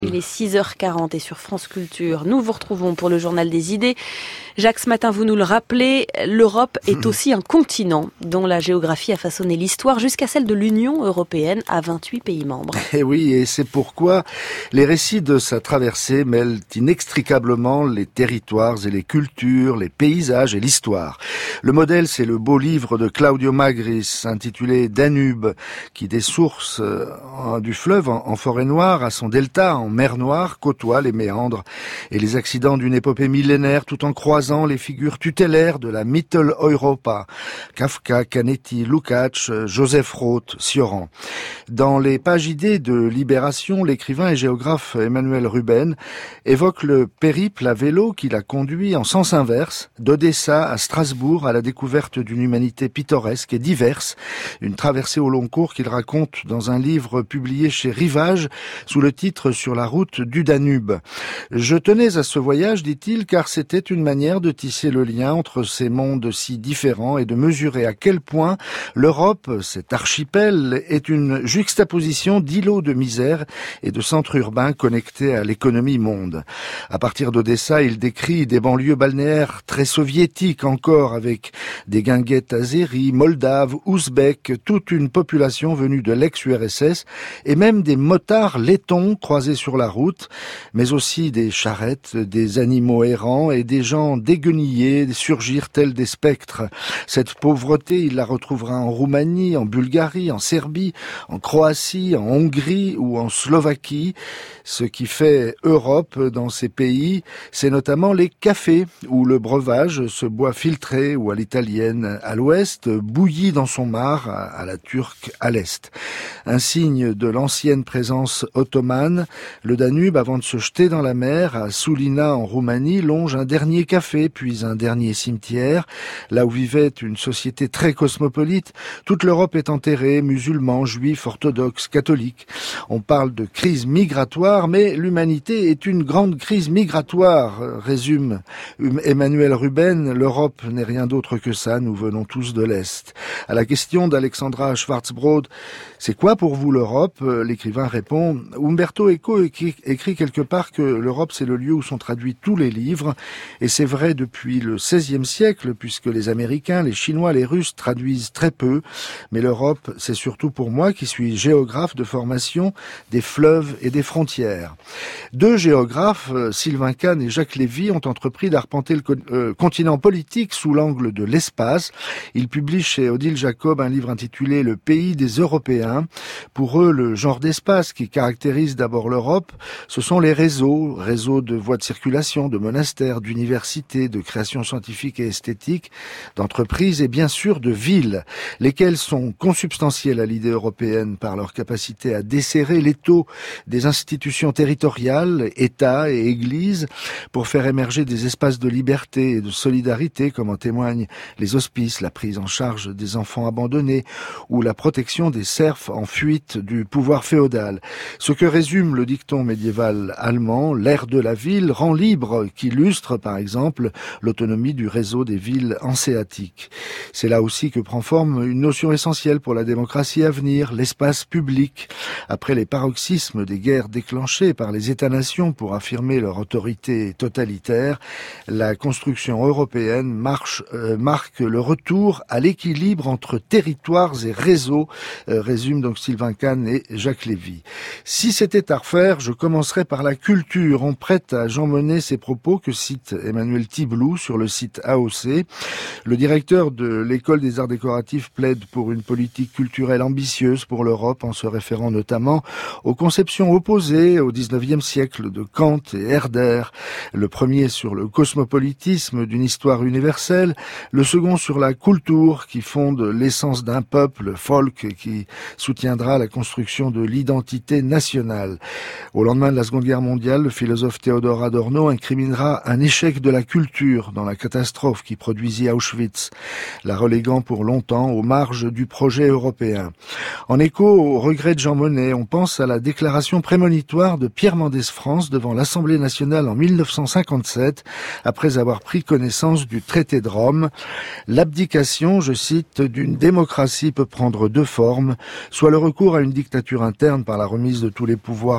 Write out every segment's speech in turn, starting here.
Il est 6h40 et sur France Culture, nous vous retrouvons pour le Journal des idées. Jacques, ce matin, vous nous le rappelez, l'Europe est aussi un continent dont la géographie a façonné l'histoire jusqu'à celle de l'Union européenne à 28 pays membres. Et oui, et c'est pourquoi les récits de sa traversée mêlent inextricablement les territoires et les cultures, les paysages et l'histoire. Le modèle, c'est le beau livre de Claudio Magris intitulé Danube, qui des sources du fleuve en forêt noire à son delta en mer Noire côtoie les méandres et les accidents d'une épopée millénaire tout en croisant les figures tutélaires de la Mitteleuropa, Kafka, Canetti, Lukács, Joseph Roth, Cioran. Dans les pages idées de Libération, l'écrivain et géographe Emanuel Ruben évoque le périple à vélo qu'il a conduit en sens inverse, d'Odessa à Strasbourg à la découverte d'une humanité pittoresque et diverse, une traversée au long cours qu'il raconte dans un livre publié chez Rivage sous le titre Sur la route du Danube. Je tenais à ce voyage, dit-il, car c'était une manière de tisser le lien entre ces mondes si différents et de mesurer à quel point l'Europe, cet archipel, est une juxtaposition d'îlots de misère et de centres urbains connectés à l'économie monde. À partir d'Odessa, il décrit des banlieues balnéaires très soviétiques encore, avec des guinguettes azéris, moldaves, ouzbeks, toute une population venue de l'ex-URSS et même des motards lettons croisés sur la route, mais aussi des charrettes, des animaux errants et des gens déguenillés surgir tels des spectres. Cette pauvreté, il la retrouvera en Roumanie, en Bulgarie, en Serbie, en Croatie, en Hongrie ou en Slovaquie. Ce qui fait Europe dans ces pays, c'est notamment les cafés où le breuvage se boit filtré ou à l'italienne à l'ouest, bouilli dans son mar à la turque à l'est. Un signe de l'ancienne présence ottomane, le Danube, avant de se jeter dans la mer, à Sulina en Roumanie, longe un dernier café, puis un dernier cimetière. Là où vivait une société très cosmopolite, toute l'Europe est enterrée, musulmans, juifs, orthodoxes, catholiques. On parle de crise migratoire, mais l'humanité est une grande crise migratoire, résume Emanuel Ruben. L'Europe n'est rien d'autre que ça, nous venons tous de l'Est. À la question d'Alexandra Schwarzbrod, c'est quoi pour vous l'Europe? L'écrivain répond, Umberto Eco écrit quelque part que l'Europe c'est le lieu où sont traduits tous les livres, et c'est vrai depuis le XVIe siècle, puisque les Américains, les Chinois, les Russes traduisent très peu, mais l'Europe c'est surtout pour moi, qui suis géographe de formation, des fleuves et des frontières. Deux géographes, Sylvain Kahn et Jacques Lévy, ont entrepris d'arpenter le continent politique sous l'angle de l'espace. Ils publient chez Odile Jacob un livre intitulé Le pays des Européens. Pour eux, le genre d'espace qui caractérise d'abord l'Europe, ce sont les réseaux de voies de circulation, de monastères, d'universités, de créations scientifiques et esthétiques, d'entreprises et bien sûr de villes, lesquelles sont consubstantielles à l'idée européenne par leur capacité à desserrer l'étau des institutions territoriales, États et Églises, pour faire émerger des espaces de liberté et de solidarité, comme en témoignent les hospices, la prise en charge des enfants abandonnés ou la protection des serfs en fuite du pouvoir féodal. Ce que résume le dicton médiéval allemand, l'air de la ville rend libre, qui illustre par exemple l'autonomie du réseau des villes hanséatiques. C'est là aussi que prend forme une notion essentielle pour la démocratie à venir, l'espace public. Après les paroxysmes des guerres déclenchées par les États-nations pour affirmer leur autorité totalitaire, la construction européenne marque le retour à l'équilibre entre territoires et réseaux, résume donc Sylvain Kahn et Jacques Lévy. Si c'était à refaire, je commencerai par la culture. On prête à Jean Monnet ces propos que cite Emmanuel Tiblou sur le site AOC. Le directeur de l'École des Arts Décoratifs plaide pour une politique culturelle ambitieuse pour l'Europe en se référant notamment aux conceptions opposées au XIXe siècle de Kant et Herder. Le premier sur le cosmopolitisme d'une histoire universelle, le second sur la Kultur qui fonde l'essence d'un peuple, folk, qui soutiendra la construction de l'identité nationale. Au lendemain de la Seconde Guerre mondiale, le philosophe Théodore Adorno incriminera un échec de la culture dans la catastrophe qui produisit Auschwitz, la reléguant pour longtemps aux marges du projet européen. En écho au regret de Jean Monnet, on pense à la déclaration prémonitoire de Pierre Mendès France devant l'Assemblée nationale en 1957, après avoir pris connaissance du traité de Rome. L'abdication, je cite, d'une démocratie peut prendre deux formes, soit le recours à une dictature interne par la remise de tous les pouvoirs à un homme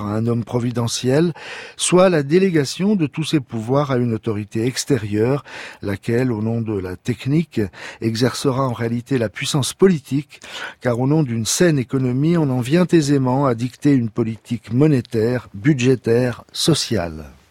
divine providentielle, soit la délégation de tous ces pouvoirs à une autorité extérieure, laquelle, au nom de la technique, exercera en réalité la puissance politique, car au nom d'une saine économie, on en vient aisément à dicter une politique monétaire, budgétaire, sociale.